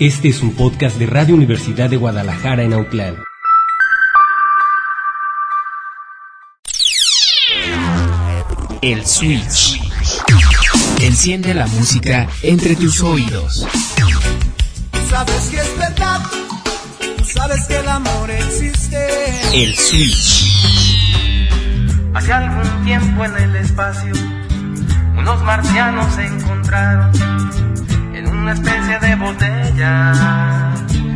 Este es un podcast de Radio Universidad de Guadalajara en Autlán. El Switch. Enciende la música entre tus oídos. Sabes que es verdad, sabes que el amor existe. El Switch. Hace algún tiempo en el espacio, unos marcianos se encontraron en una especie de botella.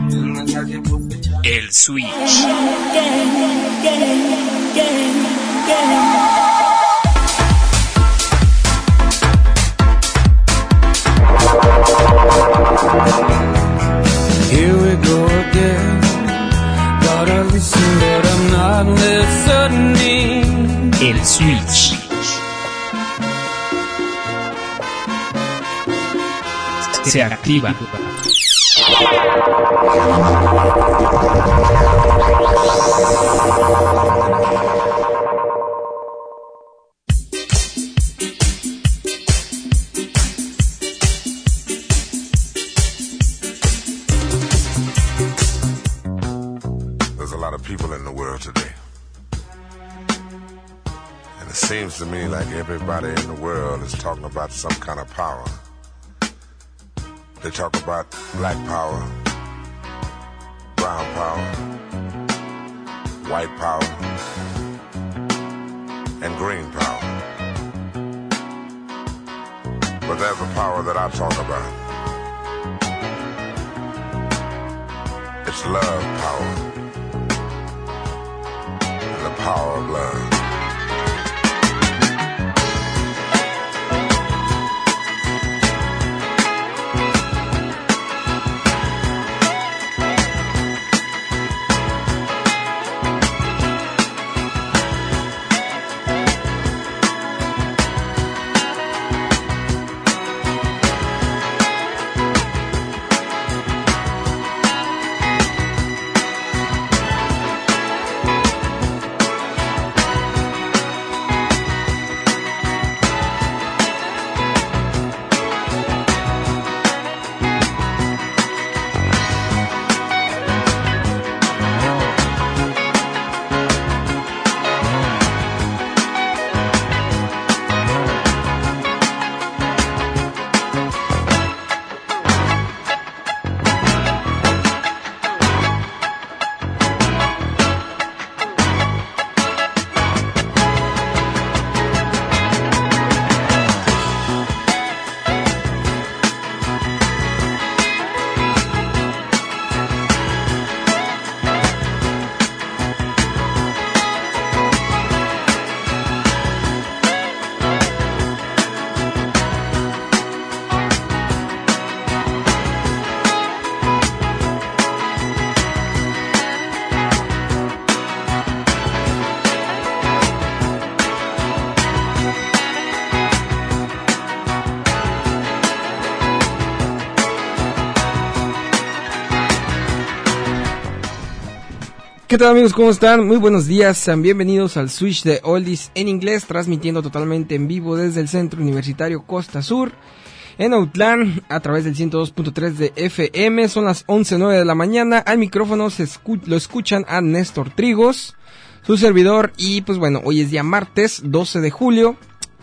El Switch. Here we go again. Gotta listen, but I'm not listening. El Switch. Se activa. People in the world today, and it seems to me like everybody in the world is talking about some kind of power. They talk about black power, brown power, white power, and green power. But there's a power that I talk about. It's love power. The power of love. ¿Qué tal, amigos? ¿Cómo están? Muy buenos días, sean bienvenidos al Switch de Oldies en inglés, transmitiendo totalmente en vivo desde el Centro Universitario Costa Sur, en Autlán, a través del 102.3 de FM. Son las 11:09 de la mañana, al micrófono lo escuchan a Néstor Trigos, su servidor, y pues bueno, hoy es día martes, 12 de julio,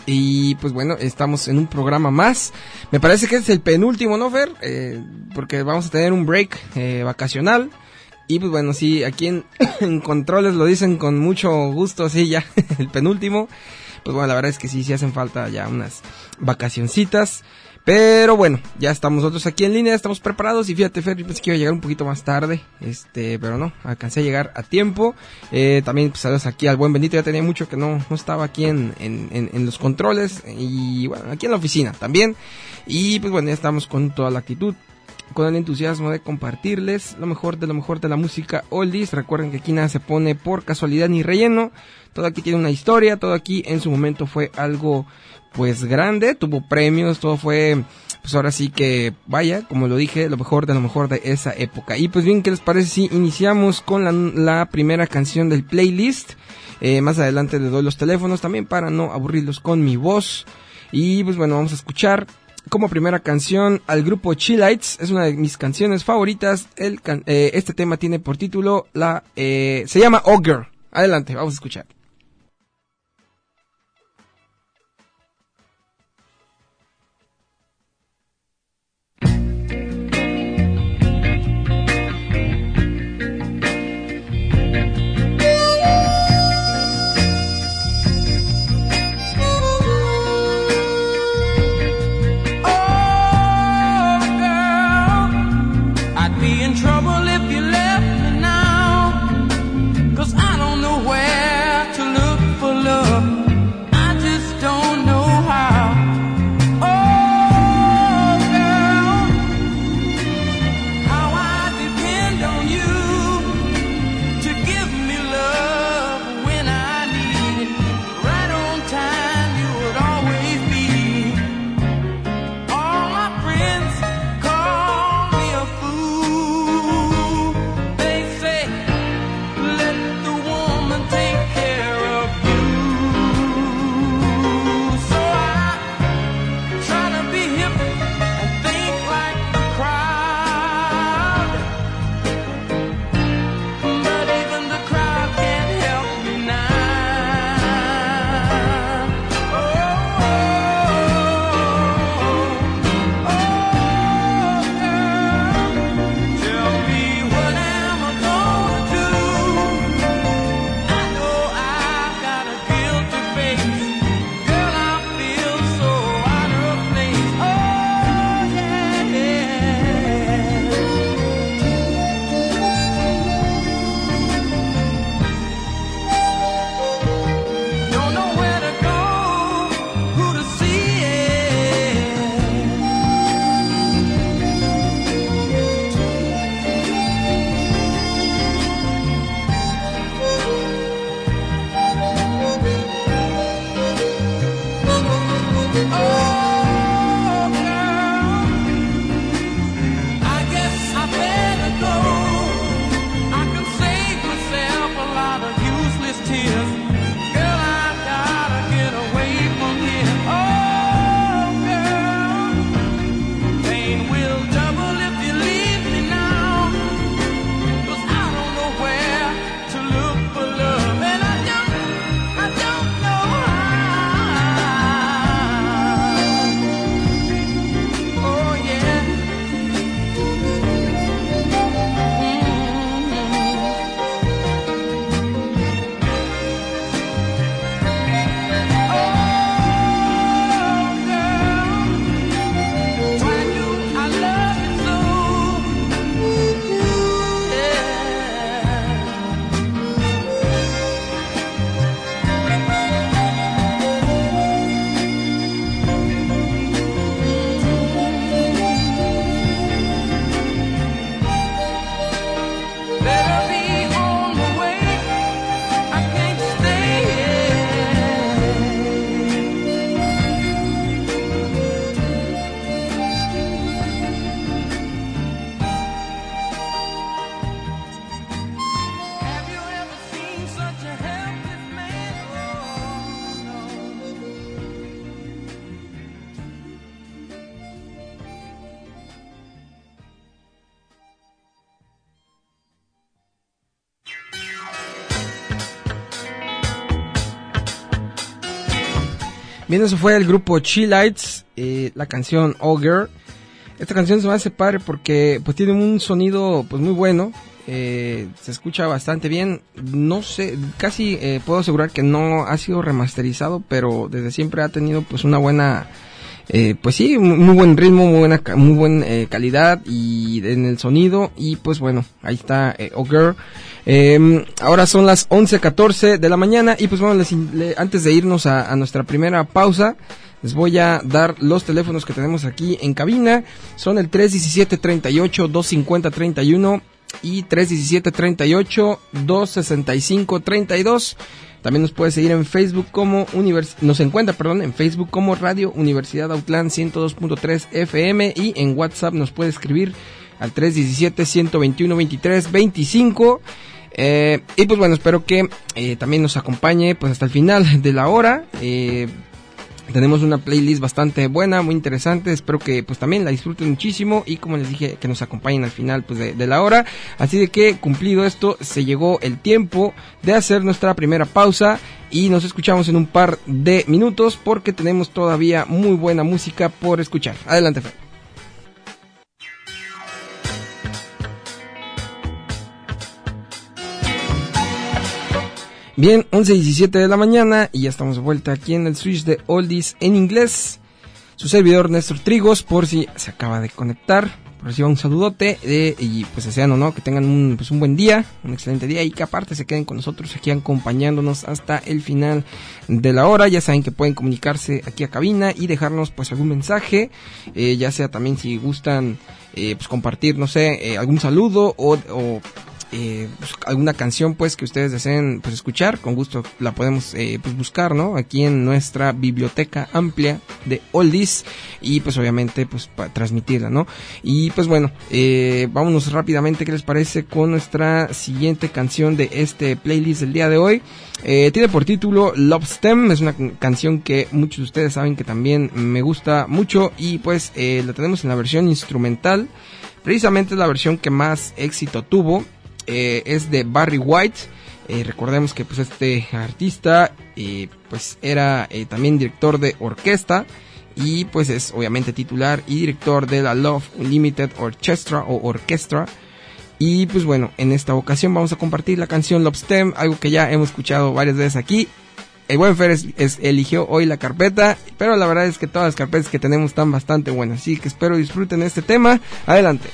y pues bueno, estamos en un programa más. Me parece que es el penúltimo, ¿no, Fer? Porque vamos a tener un break vacacional. Y pues bueno, sí, aquí en Controles lo dicen con mucho gusto, así ya, el penúltimo. Pues bueno, la verdad es que sí hacen falta ya unas vacacioncitas. Pero bueno, ya estamos nosotros aquí en línea, estamos preparados. Y fíjate, Fer, yo pensé que iba a llegar un poquito más tarde, pero no, alcancé a llegar a tiempo. También pues saludos aquí al buen Benito, ya tenía mucho que no estaba aquí en los controles. Y bueno, aquí en la oficina también. Y pues bueno, ya estamos con toda la actitud, con el entusiasmo de compartirles lo mejor de la música oldies. Recuerden que aquí nada se pone por casualidad ni relleno. Todo aquí tiene una historia, todo aquí en su momento fue algo pues grande, tuvo premios, todo fue pues ahora sí que vaya, como lo dije, lo mejor de esa época. Y pues bien, ¿qué les parece si iniciamos con la primera canción del playlist? Más adelante les doy los teléfonos también para no aburrirlos con mi voz. Y pues bueno, vamos a escuchar como primera canción al grupo Chillites. Es una de mis canciones favoritas. Este tema tiene por título se llama Ogre. Adelante, vamos a escuchar. Trouble if you left me now, 'cause I don't know where to look for love. I just don't know how. Oh girl, how I depend on you to give me love when I need it. Right on time you would always be. All my friends call me a fool. They say, let the woman take care of you. So I try to be hip and think like the crowd, but even the crowd can't help me now. Oh, girl, tell me what am I gonna do? I know I've got a guilty face. Girl, I feel so out of place. Oh, yeah. Don't know where to go, who to see Oh, girl, I guess I better go. I can save myself a lot of useless tears. Girl, I gotta get away from here. Oh, girl, pain will double if you leave me now, 'cause I don't know where to look for love, and I don't know how. Oh, yeah. Better be on my way. I can't stay here. Have you ever seen such a helpless man? Oh, no. Bien, eso fue el grupo Chillites, la canción Ogre. Esta canción se me hace padre porque pues tiene un sonido pues muy bueno, se escucha bastante bien. No sé, casi puedo asegurar que no ha sido remasterizado, pero desde siempre ha tenido pues una buena, pues sí, muy buen ritmo, muy buena calidad y en el sonido. Y pues bueno, ahí está Ogre. Ahora son las 11:14 de la mañana y pues bueno, antes de irnos a nuestra primera pausa, les voy a dar los teléfonos que tenemos aquí en cabina. Son el 317-38-250-31 y 317-38-265-32. También nos puede seguir en Facebook como nos encuentra en Facebook como Radio Universidad Autlán 102.3 FM y en WhatsApp nos puede escribir al 317-121-23-25. Y pues bueno, espero que también nos acompañe pues hasta el final de la hora. Tenemos una playlist bastante buena, muy interesante, espero que pues también la disfruten muchísimo y como les dije que nos acompañen al final pues de la hora. Así de que cumplido esto, se llegó el tiempo de hacer nuestra primera pausa y nos escuchamos en un par de minutos porque tenemos todavía muy buena música por escuchar. Adelante, Fer. Bien, 11:17 de la mañana y ya estamos de vuelta aquí en el Switch de Oldies en inglés. Su servidor Néstor Trigos, por si se acaba de conectar, reciban un saludote y pues desean o no que tengan un buen día, un excelente día y que aparte se queden con nosotros aquí acompañándonos hasta el final de la hora. Ya saben que pueden comunicarse aquí a cabina y dejarnos pues algún mensaje, ya sea también si gustan pues compartir, no sé, algún saludo o pues, alguna canción pues que ustedes deseen pues escuchar, con gusto la podemos pues buscar, ¿no? Aquí en nuestra biblioteca amplia de Oldies y pues obviamente pues para transmitirla, ¿no? Y pues bueno, vámonos rápidamente, ¿qué les parece con nuestra siguiente canción de este playlist del día de hoy? Tiene por título Love Stem, es una canción que muchos de ustedes saben que también me gusta mucho y pues la tenemos en la versión instrumental, precisamente es la versión que más éxito tuvo. Es de Barry White. Recordemos que pues este artista pues era también director de orquesta y pues es obviamente titular y director de la Love Unlimited Orchestra o orquestra. Y pues bueno, en esta ocasión vamos a compartir la canción Love Stem, algo que ya hemos escuchado varias veces aquí. El buen Fer eligió hoy la carpeta, pero la verdad es que todas las carpetas que tenemos están bastante buenas, así que espero disfruten este tema. Adelante.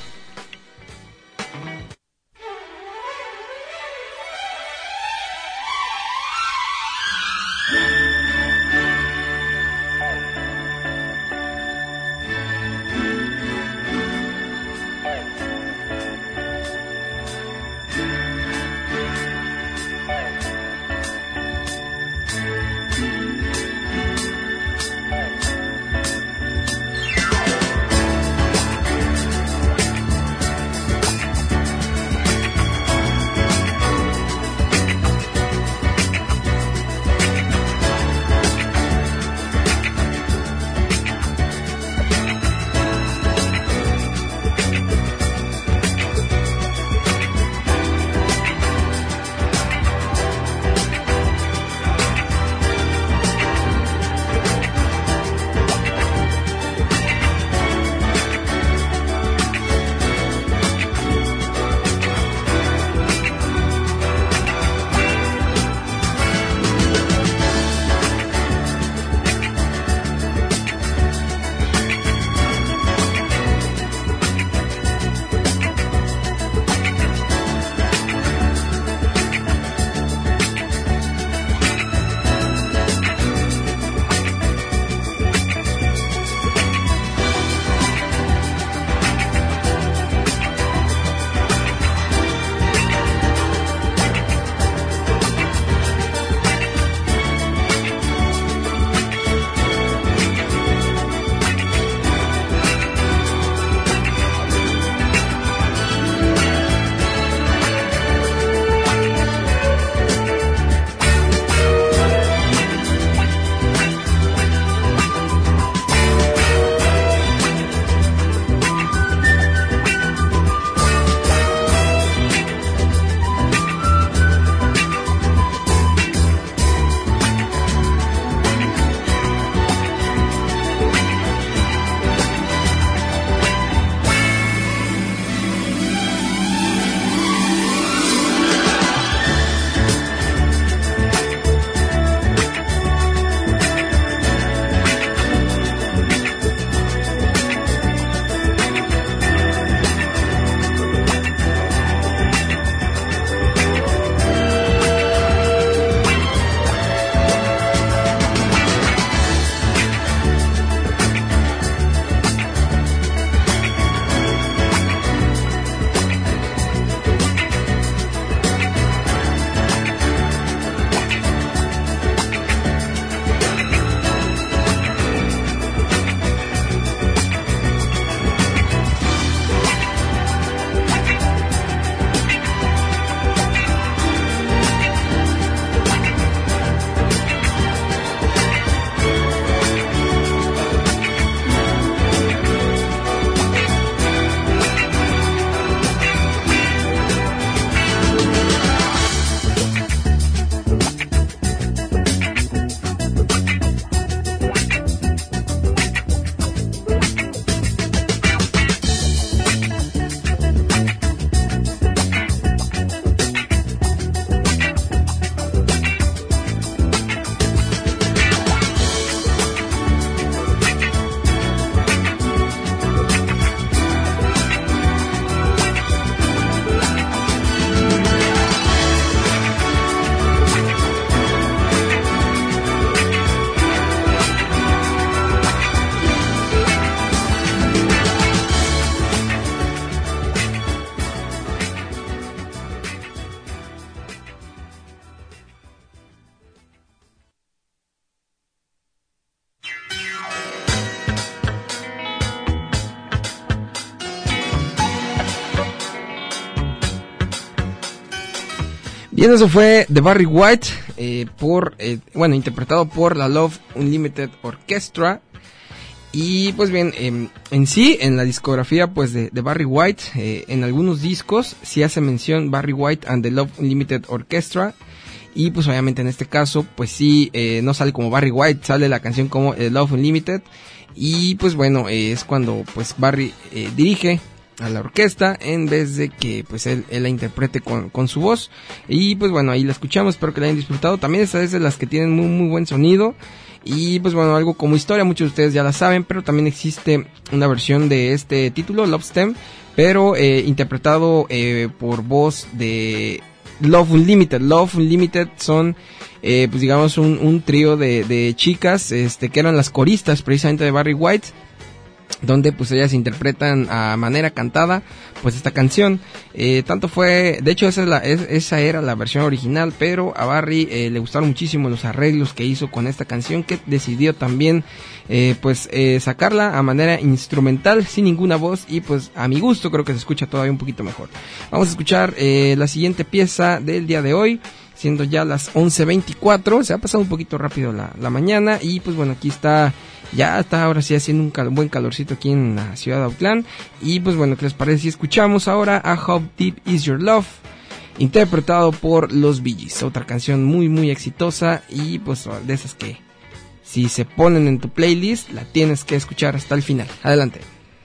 Bien, eso fue de Barry White, interpretado por la Love Unlimited Orchestra. Y pues bien, en sí, en la discografía pues de Barry White, en algunos discos sí hace mención Barry White and the Love Unlimited Orchestra. Y pues obviamente en este caso pues sí, no sale como Barry White, sale la canción como Love Unlimited. Y pues bueno, es cuando pues Barry dirige a la orquesta en vez de que pues él la interprete con su voz. Y pues bueno, ahí la escuchamos, espero que la hayan disfrutado. También esta es de las que tienen muy muy buen sonido. Y pues bueno, algo como historia, muchos de ustedes ya la saben, pero también existe una versión de este título, Love Stem, pero interpretado por voz de Love Unlimited. Love Unlimited son pues digamos un trío de chicas que eran las coristas precisamente de Barry White, donde pues ellas interpretan a manera cantada pues esta canción. Tanto fue, de hecho esa era la versión original, pero a Barry le gustaron muchísimo los arreglos que hizo con esta canción, que decidió también sacarla a manera instrumental sin ninguna voz, y pues a mi gusto creo que se escucha todavía un poquito mejor. Vamos a escuchar la siguiente pieza del día de hoy, siendo ya las 11:24, se ha pasado un poquito rápido la mañana, y pues bueno, aquí ya está ahora sí haciendo un buen calorcito aquí en la ciudad de Autlán. Y pues bueno, ¿qué les parece si escuchamos ahora a How Deep Is Your Love, interpretado por los Bee Gees? Otra canción muy muy exitosa, y pues de esas que si se ponen en tu playlist la tienes que escuchar hasta el final. Adelante.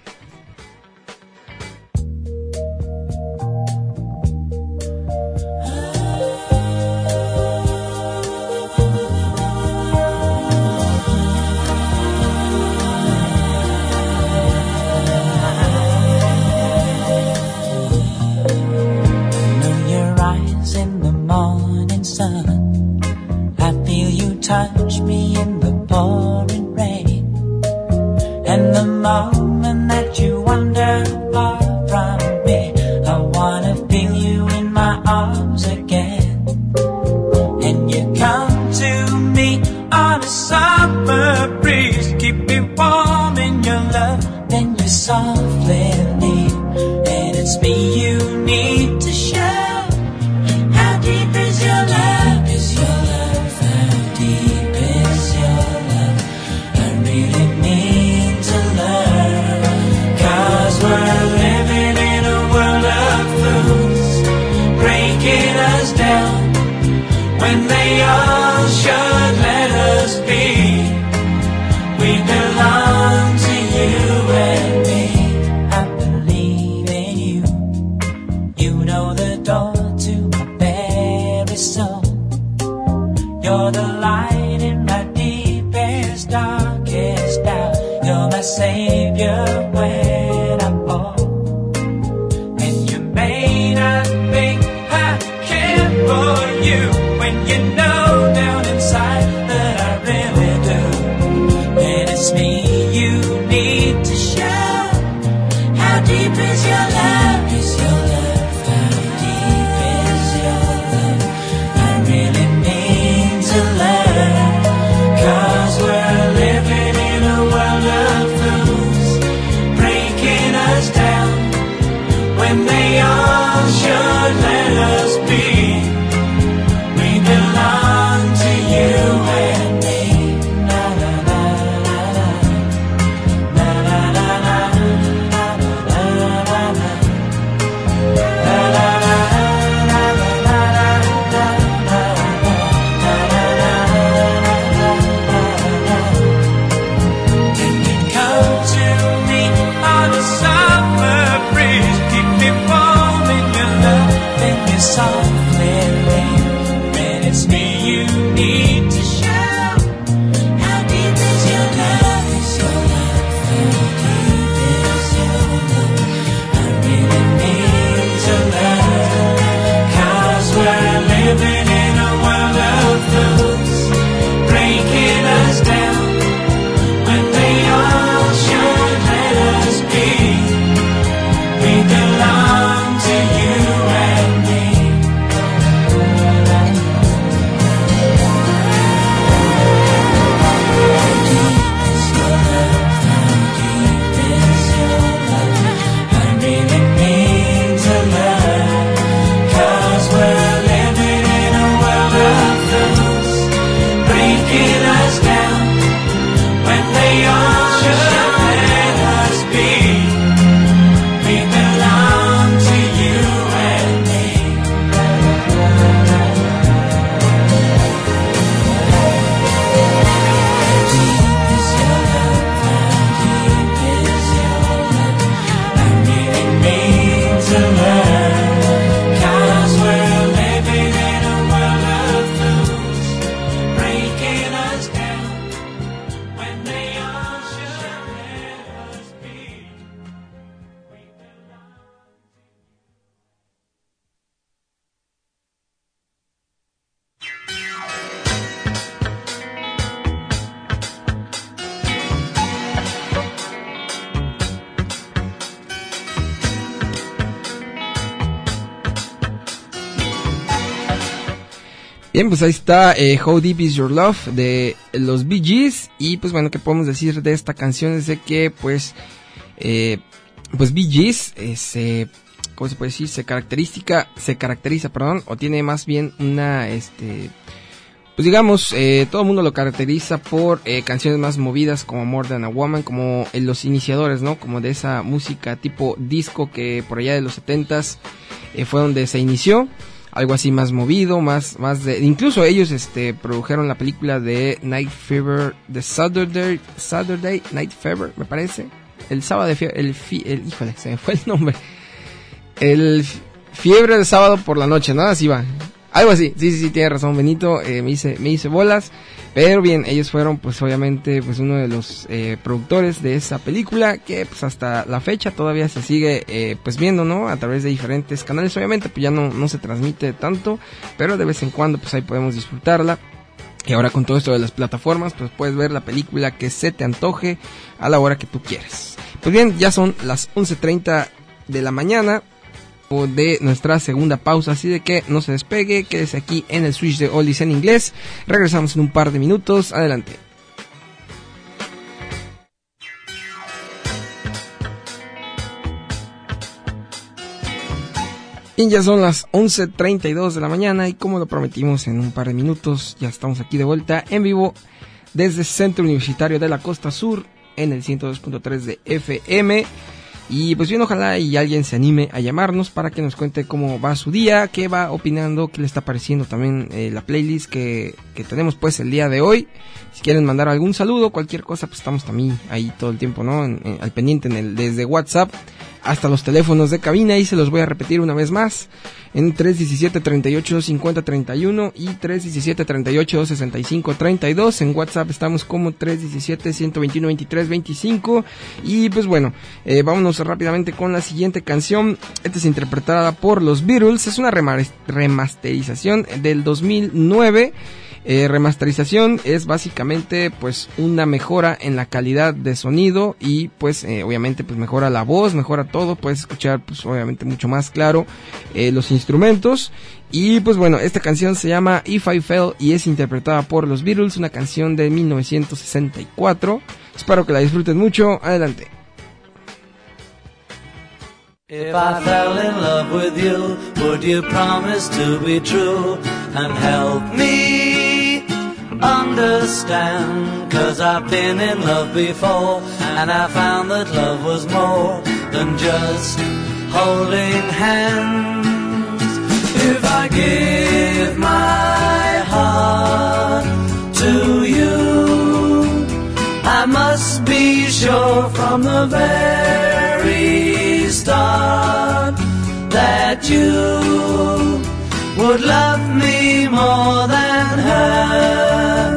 Touch me in the pouring rain, and the moment that you wander far from me, I wanna feel you in my arms again. And you come to me on a summer breeze, keep me warm in your love, then you softly leave, and it's me you need to show. How deep is your love? Is your love? Deep is your love, I really need to learn, 'cause we're living in a world of fools, breaking us down, when they all should let us be. We belong to you and me, I believe in you, you know the door to my very soul. You're the light in my deepest, darkest doubt. You're my savior when I'm old. And you may not think I care for you, when you know down inside that I really do. And it's me you need to show. How deep is your love? Is your love? How deep is your love? I really need to learn, 'cause we're living in a world of fools, breaking us down, when they all should let us be. We belong to you and me. Na na na na na, na na na na, na na na na. Bien, pues ahí está How Deep Is Your Love de los Bee Gees. Y pues bueno, ¿qué podemos decir de esta canción? Es de que pues Bee Gees ¿cómo se puede decir? Se caracteriza, o tiene más bien una, pues digamos, todo el mundo lo caracteriza por canciones más movidas como More Than a Woman, como los iniciadores, ¿no? Como de esa música tipo disco que por allá de los 70s fue donde se inició. Algo así más movido, más de... Incluso ellos produjeron la película de Night Fever, de Saturday Night Fever, me parece. El sábado de fiebre, híjole, se me fue el nombre. El fiebre de sábado por la noche, ¿no? Así va. Algo así, sí, tiene razón Benito, me hice bolas. Pero bien, ellos fueron pues obviamente pues uno de los productores de esa película que pues hasta la fecha todavía se sigue pues viendo, ¿no? A través de diferentes canales, obviamente pues ya no se transmite tanto, pero de vez en cuando pues ahí podemos disfrutarla. Y ahora con todo esto de las plataformas pues puedes ver la película que se te antoje a la hora que tú quieras. Pues bien, ya son las 11:30 de la mañana de nuestra segunda pausa, así de que no se despegue, quédese aquí en el Switch de Oldies en inglés. Regresamos en un par de minutos, adelante. Y ya son las 11:32 de la mañana y como lo prometimos en un par de minutos, ya estamos aquí de vuelta en vivo desde Centro Universitario de la Costa Sur en el 102.3 de FM. Y pues bien, ojalá y alguien se anime a llamarnos para que nos cuente cómo va su día, qué va opinando, qué le está pareciendo también la playlist que tenemos pues el día de hoy. Si quieren mandar algún saludo, cualquier cosa, pues estamos también ahí todo el tiempo, ¿no? Al pendiente desde WhatsApp hasta los teléfonos de cabina, y se los voy a repetir una vez más, en 317-38-50-31 y 317-38-65-32. En WhatsApp estamos como 317-121-23-25. Y pues bueno, vámonos rápidamente con la siguiente canción. Esta es interpretada por los Beatles, es una remasterización del 2009. Remasterización es básicamente pues una mejora en la calidad de sonido y pues obviamente pues mejora la voz, mejora todo, puedes escuchar pues obviamente mucho más claro los instrumentos. Y pues bueno, esta canción se llama If I Fell y es interpretada por los Beatles, una canción de 1964. Espero que la disfruten mucho, adelante. If I fell in love with you, would you promise to be true and help me understand? 'Cause I've been in love before and I found that love was more than just holding hands. If I give my heart to you, I must be sure from the very start that you would love me more than her.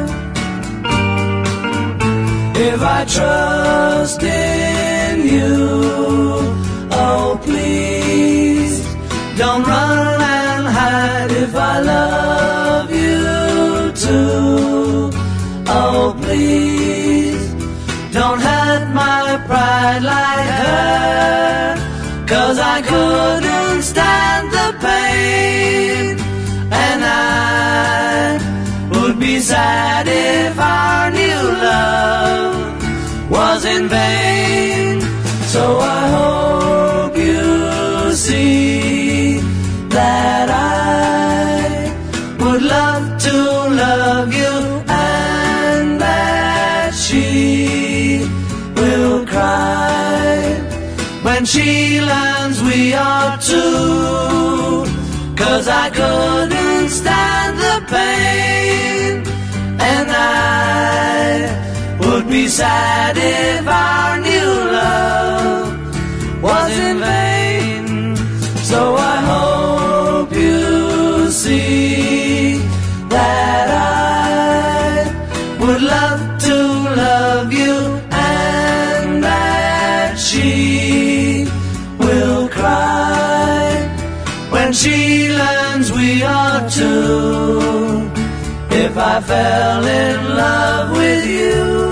If I trust in you, oh please don't run and hide. If I love you too, oh please don't hurt my pride like her. 'Cause I couldn't stand the pain, and I would be sad if our new love was in vain. So I hope you see that I would love to love you, and that she will cry when she learns we are two. 'Cause I couldn't stand the pain, and I would be sad if our new love was in vain. So I hope you see that I would love to love you, and that she will cry when she learns we are two. If I fell in love with you.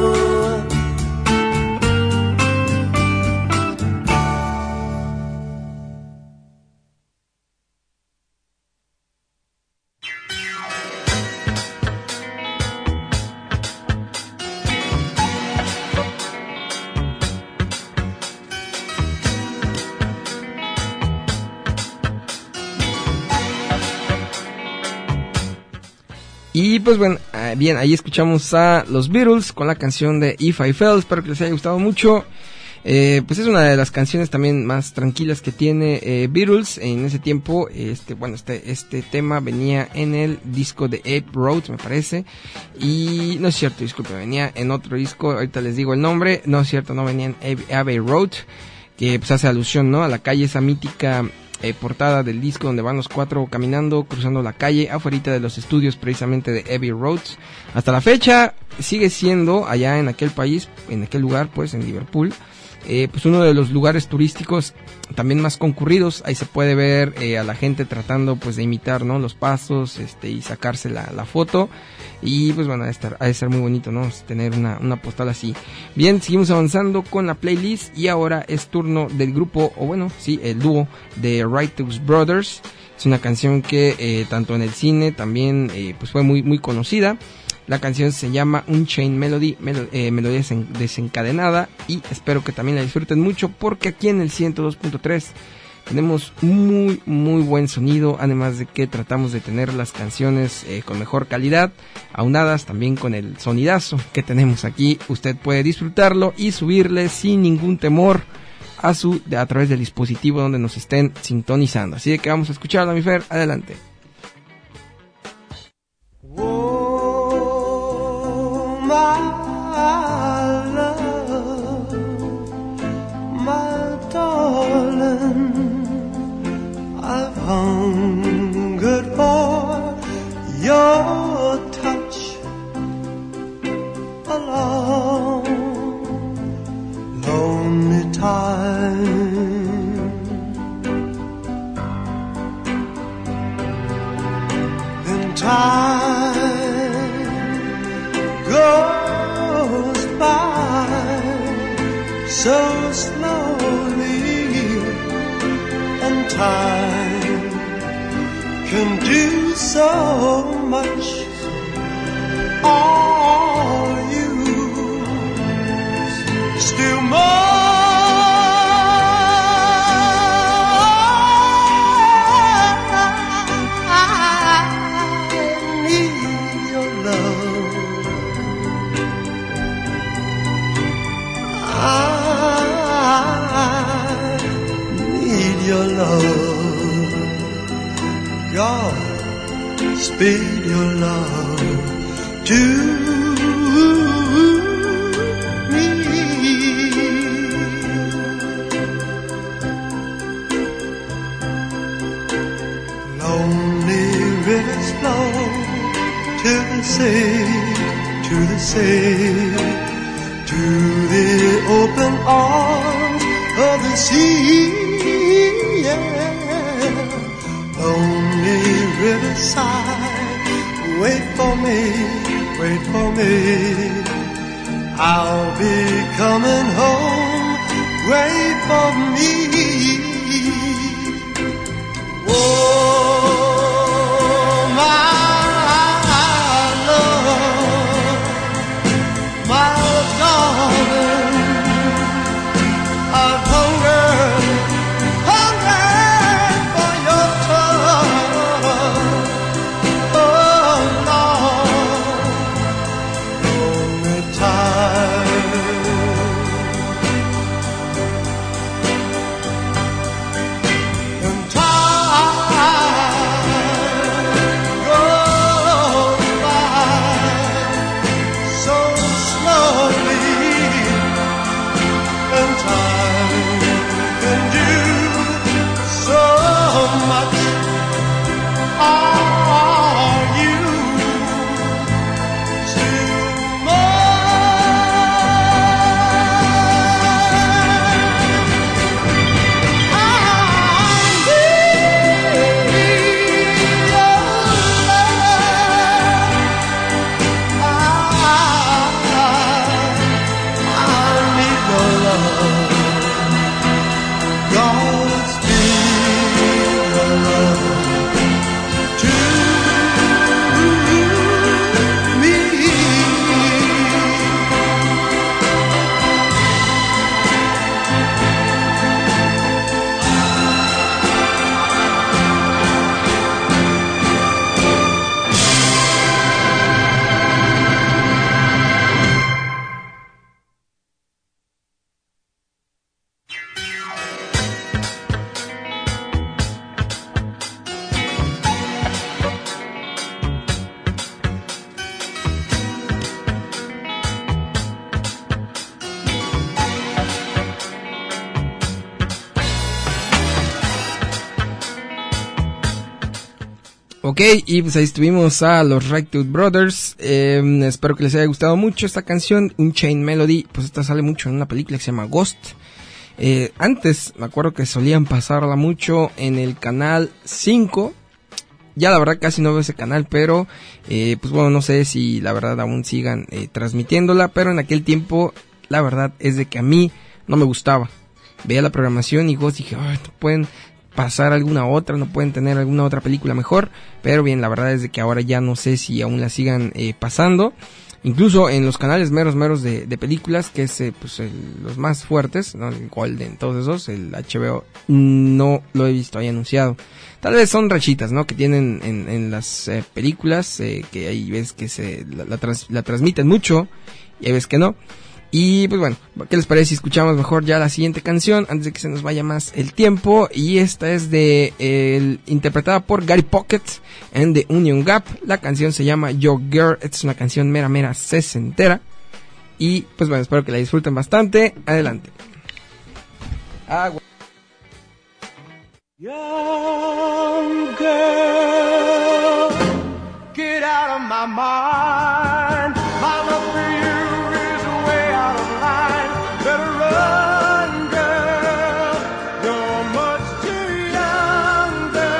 Y pues bueno, bien, ahí escuchamos a los Beatles con la canción de If I Fell, espero que les haya gustado mucho. Pues es una de las canciones también más tranquilas que tiene Beatles en ese tiempo. Este tema venía en el disco de Abbey Road, me parece. Y no es cierto, disculpe, venía en otro disco, ahorita les digo el nombre. No es cierto, no venía en Abbey Road, que pues hace alusión, ¿no?, a la calle, esa mítica portada del disco donde van los cuatro caminando, cruzando la calle, afuera de los estudios precisamente de Abbey Road. Hasta la fecha sigue siendo allá en aquel país, en aquel lugar, pues en Liverpool, pues uno de los lugares turísticos también más concurridos. Ahí se puede ver a la gente tratando pues de imitar, ¿no?, los pasos, y sacarse la foto. Y pues bueno, ha de ser muy bonito, ¿no?, tener una postal así. Bien, seguimos avanzando con la playlist y ahora es turno del grupo, o bueno, sí, el dúo de Righteous Brothers. Es una canción que tanto en el cine también pues fue muy muy conocida. La canción se llama Unchained Melody, melodía desencadenada, y espero que también la disfruten mucho porque aquí en el 102.3 tenemos muy muy buen sonido, además de que tratamos de tener las canciones con mejor calidad, aunadas también con el sonidazo que tenemos aquí. Usted puede disfrutarlo y subirle sin ningún temor a través del dispositivo donde nos estén sintonizando. Así que vamos a escucharla, mi Fer, adelante. Hungered for your touch a long, lonely time. Then time goes by so slowly, and time can do so much. Are you still more? I need your love. I need your love. God, speed your love to me. Lonely rivers flow to the sea, to the sea, to the open arms of the sea. Yeah. Lonely riverside, wait for me, wait for me. I'll be coming home, wait for me. Oh, my love, my darling, I've hungered for your touch. Oh, Lord, lonely time. Ok, y pues ahí estuvimos a los Ragtooth Brothers. Espero que les haya gustado mucho esta canción, Unchained Melody. Pues esta sale mucho en una película que se llama Ghost. Antes me acuerdo que solían pasarla mucho en el canal 5. Ya la verdad casi no veo ese canal, pero pues bueno, no sé si la verdad aún sigan transmitiéndola. Pero en aquel tiempo la verdad es de que a mí no me gustaba. Veía la programación y Ghost, dije, no pueden pasar alguna otra, no pueden tener alguna otra película mejor. Pero bien, la verdad es de que ahora ya no sé si aún la sigan pasando. Incluso en los canales meros de películas, que es pues los más fuertes, ¿no? El Golden, todos esos, el HBO, no lo he visto ahí anunciado. Tal vez son rachitas, ¿no? Que tienen en las películas, que ahí ves que la transmiten mucho, y hay veces que no. Y pues bueno, ¿qué les parece si escuchamos mejor ya la siguiente canción antes de que se nos vaya más el tiempo? Y esta es interpretada por Gary Pocket en The Union Gap. La canción se llama Your Girl. Esta es una canción mera sesentera. Y pues bueno, espero que la disfruten bastante. Adelante. Young girl, get out of my mind. My love for you is way out of line. Better run, girl. You're much too young,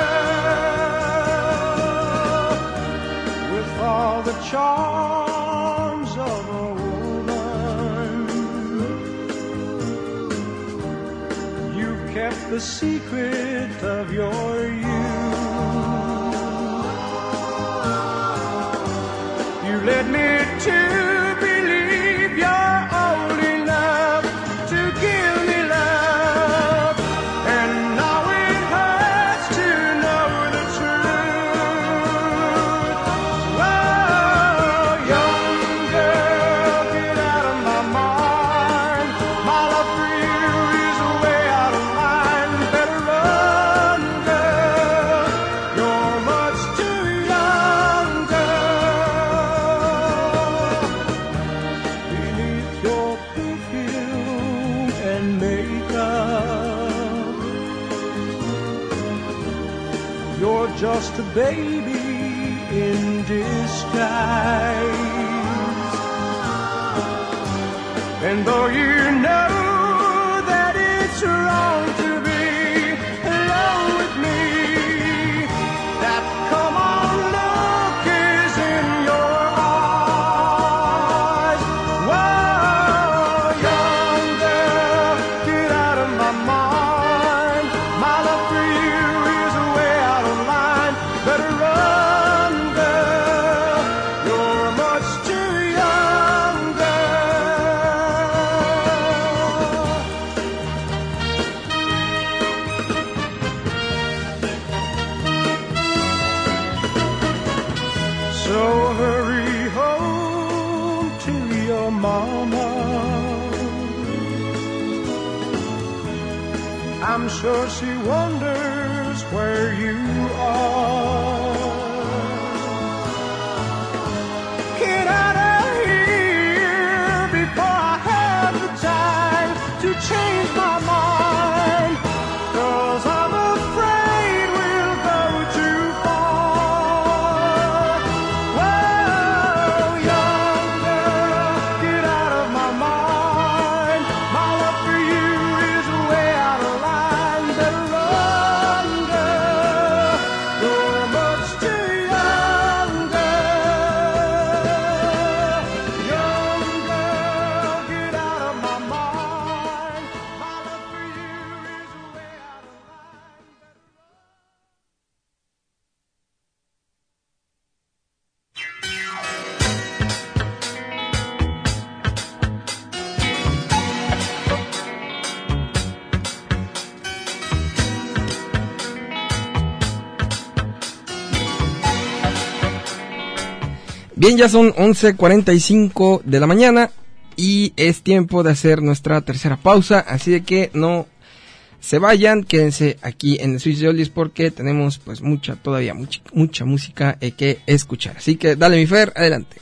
girl. With all the charms of a woman, you kept the secret of your youth. You led me to believe you're old enough to give me love, and now it hurts to know the truth. Oh, young girl, get out of my mind. My love for you is way out of line. Better run, girl. You're much too young, girl. Beneath your perfume and makeup, you're just a baby in disguise. And though you know that it's wrong to be alone with me, that come on look is in your eyes. Whoa, young girl, get out of my mind. My love for you is way out of line. Better run, girl. You're much too young, girl. So hurry home to your mama. I'm sure she wonders where you are. Get out of here before I have the time to change my mind, 'cause I'm afraid we'll go too far. Whoa, young girl, get out of my mind. My love for you is way out of line. Better run, girl. You're much too young, girl. Young girl, get out of my mind. My love for you is way out of line. Bien, ya son 11:45 de la mañana y es tiempo de hacer nuestra tercera pausa, así de que no se vayan, quédense aquí en el Switch de Oldies porque tenemos pues todavía mucha música que escuchar. Así que dale mi Fer, adelante.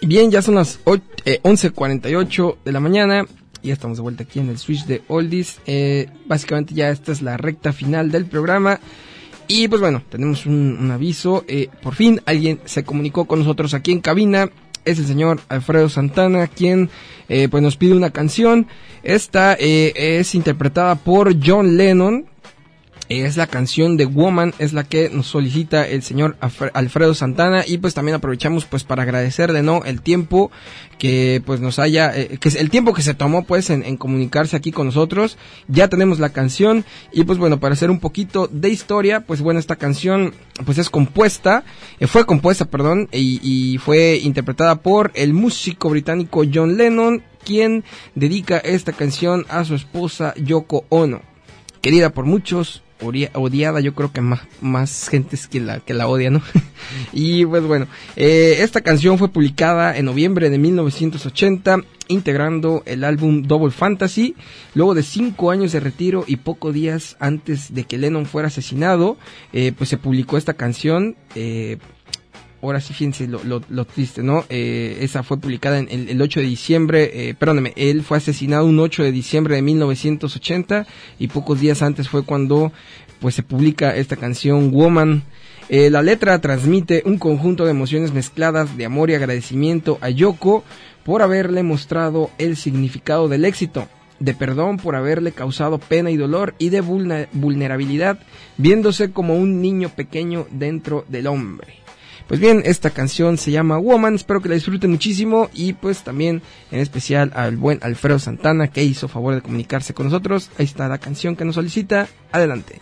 Bien, ya son las 11:48 de la mañana. Ya estamos de vuelta aquí en el Switch de Oldies. Básicamente ya esta es la recta final del programa. Y pues bueno, tenemos un aviso. Por fin alguien se comunicó con nosotros aquí en cabina. Es el señor Alfredo Santana, quien pues nos pide una canción. Esta es interpretada por John Lennon. Es la canción de Woman, es la que nos solicita el señor Alfredo Santana. Y pues también aprovechamos pues para agradecerle, ¿no?, el tiempo que pues nos haya, que es el tiempo que se tomó pues en comunicarse aquí con nosotros. Ya tenemos la canción y pues bueno, para hacer un poquito de historia, pues bueno, esta canción pues es compuesta, fue compuesta, y fue interpretada por el músico británico John Lennon, quien dedica esta canción a su esposa Yoko Ono, querida por muchos, odiada, yo creo que más gente es que la odia, ¿no? Y pues bueno, esta canción fue publicada en noviembre de 1980, integrando el álbum Double Fantasy. Luego de 5 años de retiro y pocos días antes de que Lennon fuera asesinado, pues se publicó esta canción. Ahora sí, fíjense lo triste, ¿no? Esa fue publicada en el 8 de diciembre, él fue asesinado un 8 de diciembre de 1980 y pocos días antes fue cuando pues se publica esta canción Woman. La letra transmite un conjunto de emociones mezcladas de amor y agradecimiento a Yoko por haberle mostrado el significado del éxito, de perdón por haberle causado pena y dolor, y de vulnerabilidad, viéndose como un niño pequeño dentro del hombre. Pues bien, esta canción se llama Woman, espero que la disfruten muchísimo y pues también en especial al buen Alfredo Santana, que hizo favor de comunicarse con nosotros. Ahí está la canción que nos solicita, adelante.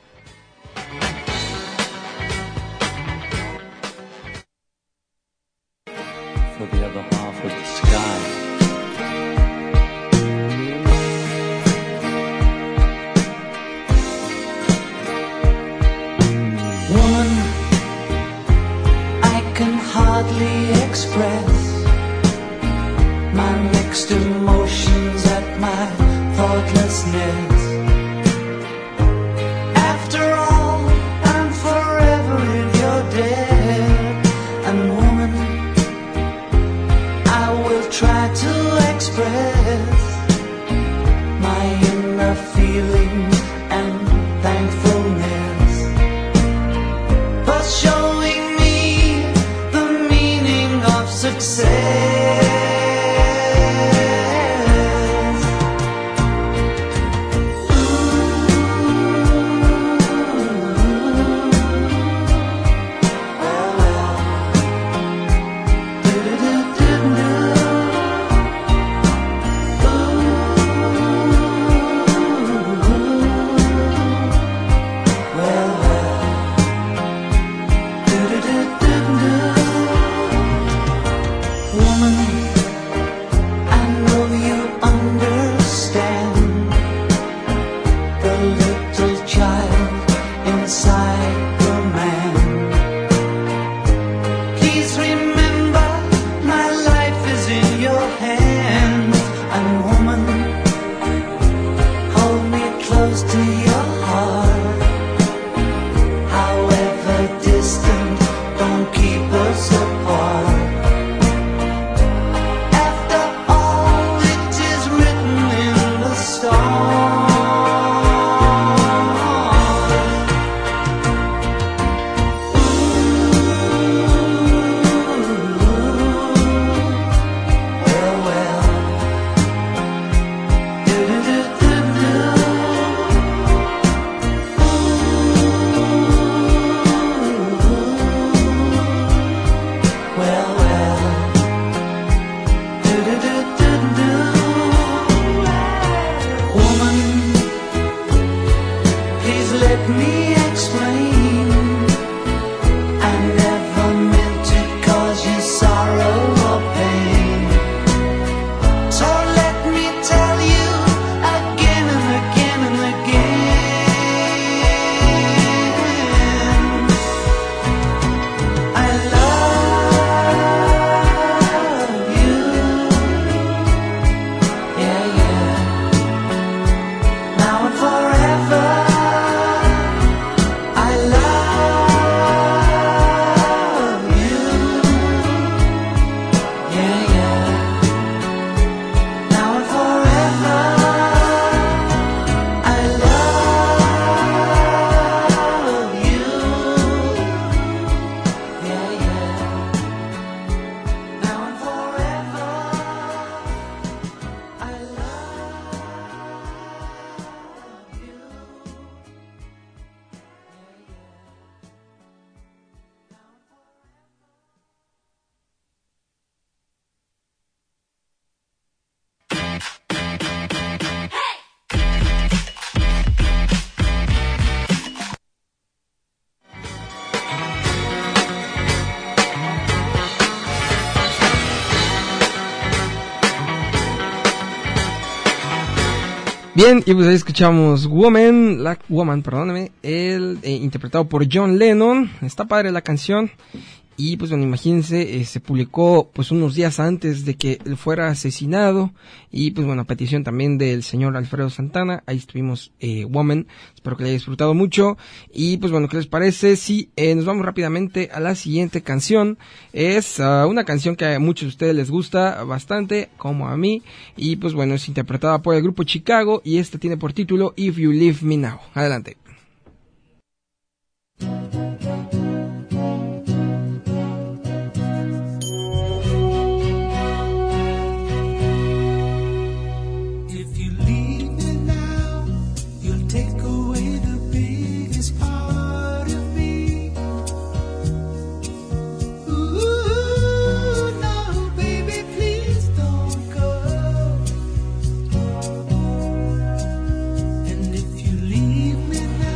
For the other half of the sky. Woman, I can hardly express my mixed emotions at my thoughtlessness. After all, I'm forever in your debt. And woman, I will try to express my inner feelings and thankfulness for showing me the meaning of success. Woman, Bien, y pues ahí escuchamos Woman, perdóname, interpretado por John Lennon. Está padre la canción. Y pues bueno, imagínense, se publicó pues unos días antes de que él fuera asesinado. Y pues bueno, a petición también del señor Alfredo Santana, ahí estuvimos Woman. Espero que le haya disfrutado mucho. Y pues bueno, ¿qué les parece? Sí, nos vamos rápidamente a la siguiente canción. Es una canción que a muchos de ustedes les gusta bastante, como a mí. Y pues bueno, es interpretada por el grupo Chicago. Y esta tiene por título If You Leave Me Now. Adelante. And if you leave me now,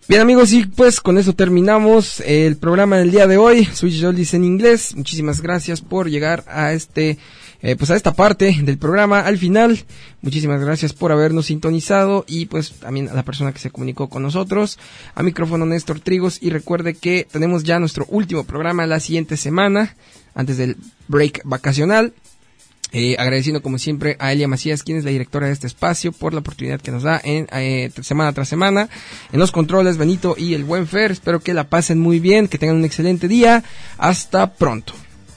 Bien amigos, y pues con eso terminamos el programa del día de hoy, Switch de Oldies en inglés. Muchísimas gracias por llegar a pues a esta parte del programa, al final. Muchísimas gracias por habernos sintonizado y pues también a la persona que se comunicó con nosotros. A micrófono Néstor Trigos, y recuerde que tenemos ya nuestro último programa la siguiente semana, antes del break vacacional. Agradeciendo como siempre a Elia Macías, quien es la directora de este espacio, por la oportunidad que nos da en semana tras semana. En los controles, Benito y el buen Fer. Espero que la pasen muy bien, que tengan un excelente día. Hasta pronto.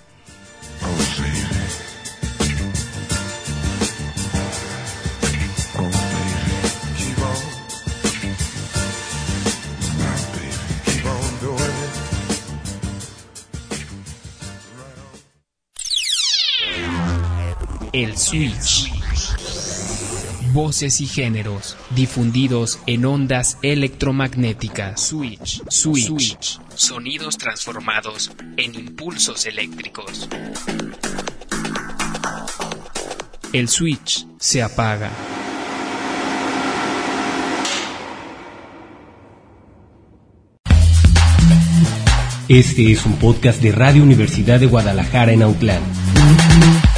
El Switch. Voces y géneros difundidos en ondas electromagnéticas. Switch. Sonidos transformados en impulsos eléctricos. El switch se apaga. Este es un podcast de Radio Universidad de Guadalajara en Autlán.